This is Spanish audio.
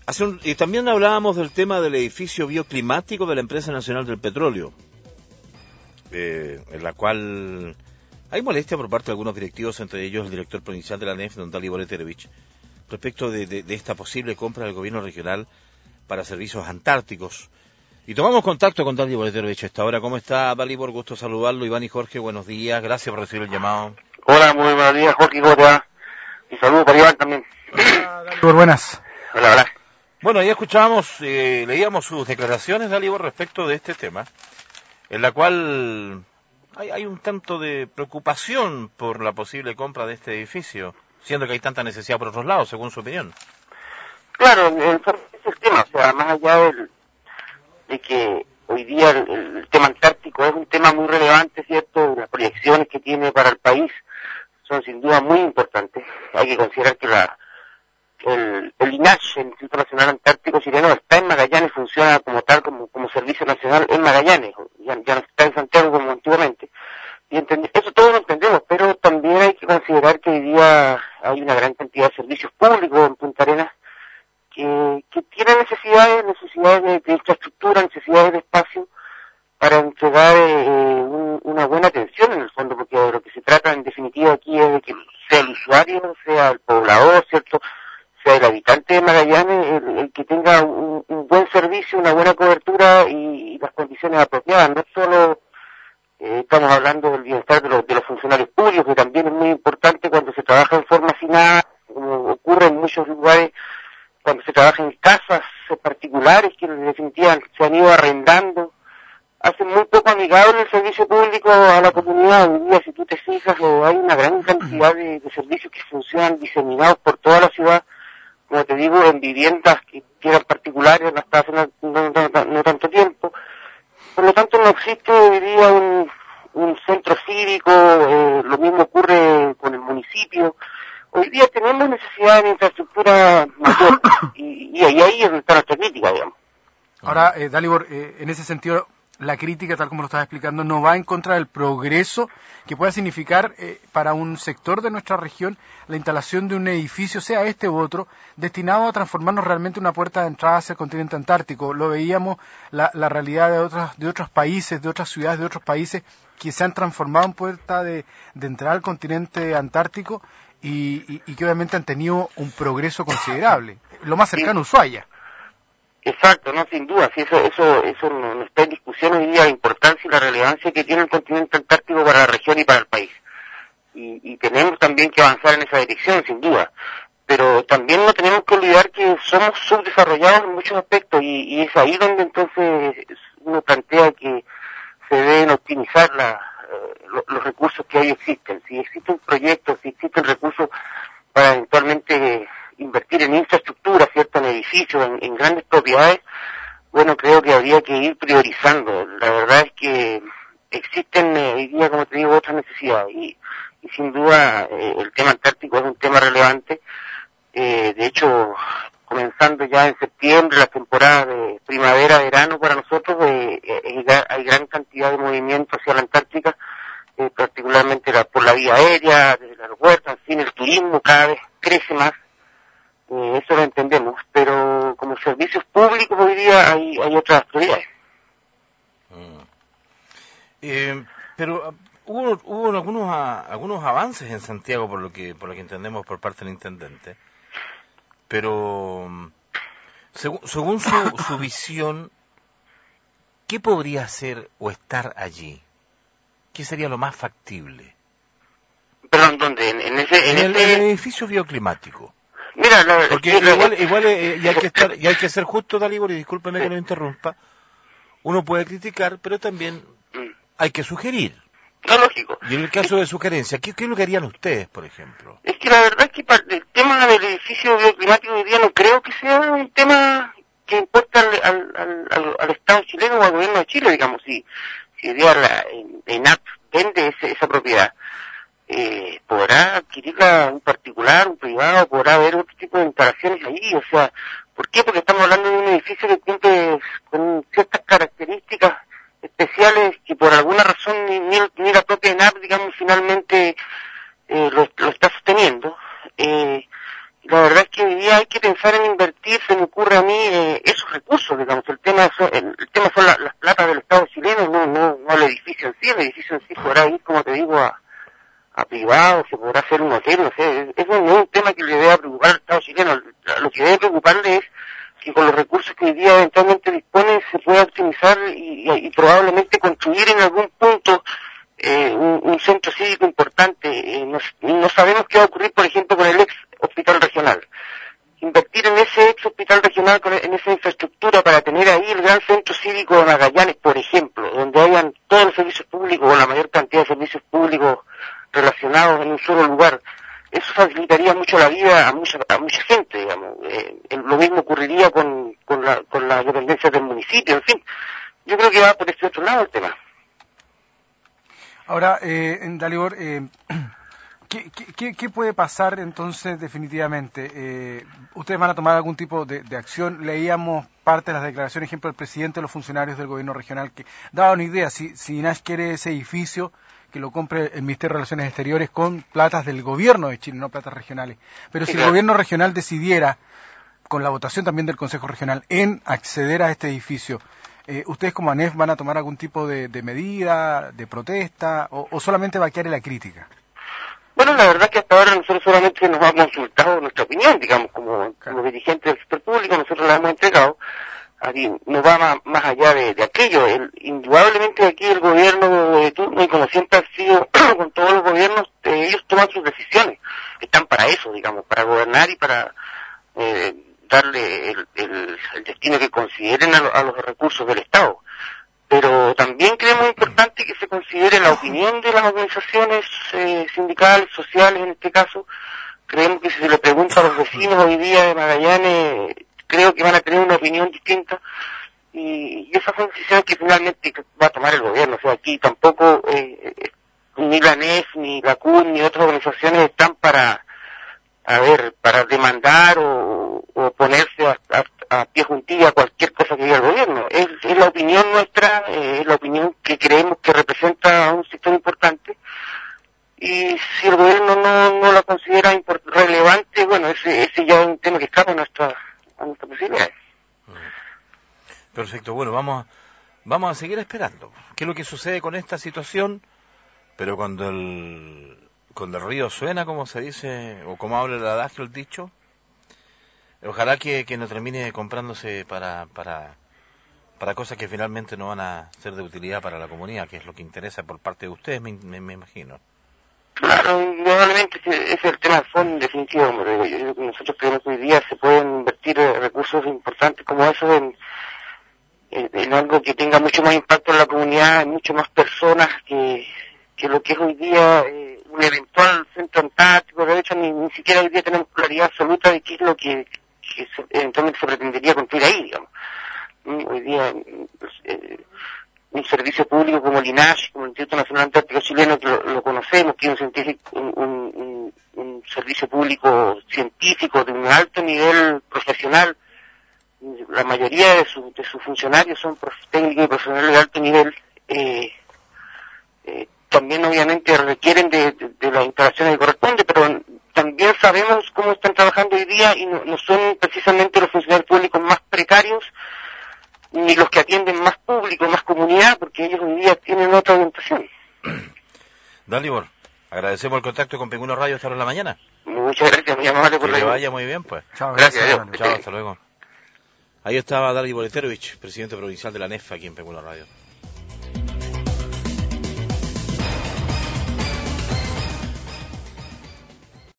Y también hablábamos del tema del edificio bioclimático de la Empresa Nacional del Petróleo, en la cual hay molestia por parte de algunos directivos, entre ellos el director provincial de la ANEF, don Dalibor Eterovich, respecto de esta posible compra del gobierno regional para servicios antárticos. Y tomamos contacto con Dalibor Eterovich a esta hora. ¿Cómo está, Dalibor? Gusto saludarlo. Iván y Jorge, buenos días. Gracias por recibir el llamado. Hola, muy buenos días, Jorge. ¿Cómo te va? Y saludos para Iván también. Hola, Dalibor, buenas. Hola, hola. Bueno, ya escuchábamos, leíamos sus declaraciones, Dalibor, respecto de este tema, en la cual hay un tanto de preocupación por la posible compra de este edificio, siendo que hay tanta necesidad por otros lados, según su opinión. Claro, ese es el tema, o sea, más allá de que hoy día el tema antártico es un tema muy relevante, ¿cierto? Las proyecciones que tiene para el país son sin duda muy importantes. Hay que considerar que el INACH, el Instituto Nacional Antártico Chileno, está en Magallanes, funciona como tal, como servicio nacional en Magallanes, ya no está en Santiago como antiguamente. Y eso todo lo entendemos, pero también hay que considerar que hoy día hay una gran cantidad de servicios públicos en Punta Arenas que tienen necesidades de infraestructura, necesidades de espacio para entregar una buena atención en el fondo, porque de lo que se trata en definitiva aquí es de que sea el usuario, sea el poblador, ¿cierto?, sea el habitante de Magallanes, el que tenga un buen servicio, una buena cobertura y las condiciones apropiadas. No solo estamos hablando del bienestar de los funcionarios públicos, que también es muy importante cuando se trabaja en forma afinada, como ocurre en muchos lugares, cuando se trabaja en casas particulares que en definitiva se han ido arrendando, hacen muy poco amigable el servicio público a la comunidad. Hoy día, si tú te fijas, hay una gran cantidad de servicios que funcionan diseminados por toda la ciudad, como te digo, en viviendas que eran particulares hasta hace no tanto tiempo. Por lo tanto, no existe hoy día un centro cívico, lo mismo ocurre con el municipio. Hoy día tenemos necesidad de infraestructura mayor y ahí es donde está nuestra crítica, digamos. Ahora, Dalibor, en ese sentido, la crítica, tal como lo estás explicando, no va en contra del progreso que pueda significar para un sector de nuestra región la instalación de un edificio, sea este u otro, destinado a transformarnos realmente en una puerta de entrada hacia el continente antártico. Lo veíamos, la realidad de otros países, de otras ciudades, de otros países que se han transformado en puerta de entrada al continente antártico y que obviamente han tenido un progreso considerable. Lo más cercano, Ushuaia. Exacto, no, sin duda, sí, eso no está en discusión hoy día, la importancia y la relevancia que tiene el continente antártico para la región y para el país. Y tenemos también que avanzar en esa dirección, sin duda. Pero también no tenemos que olvidar que somos subdesarrollados en muchos aspectos y es ahí donde entonces uno plantea que se deben optimizar los recursos que hoy existen. Si existen proyectos, si existen recursos para eventualmente invertir en infraestructura, ¿cierto?, en edificios, en grandes propiedades, bueno, creo que habría que ir priorizando. La verdad es que existen hoy día, como te digo, otras necesidades y sin duda el tema antártico es un tema relevante. De hecho, comenzando ya en septiembre, la temporada de primavera-verano para nosotros, hay gran cantidad de movimiento hacia la Antártica, particularmente por la vía aérea, desde el aeropuerto, en fin, el turismo cada vez crece más. Eso lo entendemos, pero como servicios públicos hoy día hay otras prioridades. Pero hubo algunos avances en Santiago por lo que entendemos por parte del intendente, pero según su visión, ¿qué podría hacer o estar allí? ¿Qué sería lo más factible? Perdón, ¿dónde? En el edificio bioclimático. Mira, porque igual y hay que ser justo, Dalibor, y discúlpeme que lo interrumpa. Uno puede criticar, pero también hay que sugerir. No, lógico. Y en el caso de sugerencia, ¿qué es lo que harían ustedes, por ejemplo? Es que la verdad es que el tema del edificio bioclimático hoy día no creo que sea un tema que importa al Estado chileno o al gobierno de Chile, digamos, si hoy día ENAP vende esa propiedad. Podrá adquirirla un particular, un privado, podrá haber otro tipo de instalaciones ahí, o sea, ¿por qué? Porque estamos hablando de un edificio que cumple con ciertas características especiales que por alguna razón ni la propia ENAP, digamos, finalmente lo está sosteniendo. la verdad es que hoy día hay que pensar en invertir, se me ocurre a mí, esos recursos, digamos. El tema son las platas del Estado chileno, no el edificio en sí. El edificio en sí podrá ir, como te digo, a privados, se podrá hacer un hotel, no sé. Eso no es un tema que le deba preocupar al Estado chileno. Lo que debe preocuparle es que con los recursos que hoy día eventualmente dispone se pueda optimizar y probablemente construir en algún punto un centro cívico importante. No sabemos qué va a ocurrir, por ejemplo, con el ex hospital regional. Invertir en ese ex hospital regional, en esa infraestructura para tener ahí el gran centro cívico de Magallanes, por ejemplo, donde hayan todos los servicios públicos o la mayor cantidad de servicios públicos relacionados en un solo lugar. Eso facilitaría mucho la vida a mucha gente, digamos. Lo mismo ocurriría con la dependencia del municipio, en fin. Yo creo que va por este otro lado el tema. Ahora, Dalibor, ¿qué puede pasar entonces definitivamente? ¿Ustedes van a tomar algún tipo de acción? Leíamos parte de las declaraciones, ejemplo, del presidente de los funcionarios del gobierno regional, que daba una idea, si INAH quiere ese edificio, que lo compre el Ministerio de Relaciones Exteriores con platas del gobierno de Chile, no platas regionales. Pero si el gobierno regional decidiera, con la votación también del Consejo Regional, en acceder a este edificio, ¿ustedes como ANEF van a tomar algún tipo de medida, de protesta, o solamente va a quedar en la crítica? Bueno, la verdad que hasta ahora nosotros solamente nos hemos consultado nuestra opinión, digamos, como dirigentes del sector público, nosotros la hemos entregado. Aquí no va más allá de aquello. Indudablemente aquí el gobierno de turno, y como siempre ha sido con todos los gobiernos, ellos toman sus decisiones. Están para eso, digamos, para gobernar y para darle el destino que consideren a los recursos del Estado. Pero también creemos importante que se considere la opinión de las organizaciones sindicales, sociales en este caso. Creemos que si se le pregunta a los vecinos hoy día de Magallanes, creo que van a tener una opinión distinta, y esa fue una decisión que finalmente va a tomar el gobierno. O sea, aquí tampoco ni la ANEF, ni la CUN, ni otras organizaciones están para demandar o ponerse a pie juntilla a cualquier cosa que diga el gobierno. Es la opinión nuestra, es la opinión que creemos que representa a un sector importante, y si el gobierno no la considera relevante, bueno, ese ya es un tema que escapa a nuestra posibilidad. Perfecto, bueno, vamos a seguir esperando. ¿Qué es lo que sucede con esta situación? Pero cuando el río suena, como se dice, o como habla el adagio, el dicho, ojalá que no termine comprándose para cosas que finalmente no van a ser de utilidad para la comunidad, que es lo que interesa por parte de ustedes, me imagino. Claro, indudablemente ese es el tema de fondo, en definitiva. Nosotros creemos que hoy día se pueden invertir recursos importantes como esos en algo que tenga mucho más impacto en la comunidad, en mucho más personas que lo que es hoy día un eventual centro antártico. De hecho, ni siquiera hoy día tenemos claridad absoluta de qué es lo que eventualmente se pretendería construir ahí, digamos. Hoy día un servicio público como el INAH, como el Instituto Nacional Antártico Chileno, que lo conocemos, que es un servicio público científico de un alto nivel profesional. La mayoría de sus funcionarios son técnicos y profesionales de alto nivel. También obviamente requieren de las instalaciones que corresponde, pero también sabemos cómo están trabajando hoy día, y no son precisamente los funcionarios públicos más precarios, ni los que atienden más público, más comunidad, porque ellos hoy día tienen otra orientación. Dalibor, agradecemos el contacto con Penguino Radio hasta ahora en la mañana. Muchas gracias, muy amable por que le vaya muy bien, pues. Chao, gracias. Chao, hasta luego. Ahí estaba Dalibor Eterovich, presidente provincial de la ANEF aquí en Penguino Radio.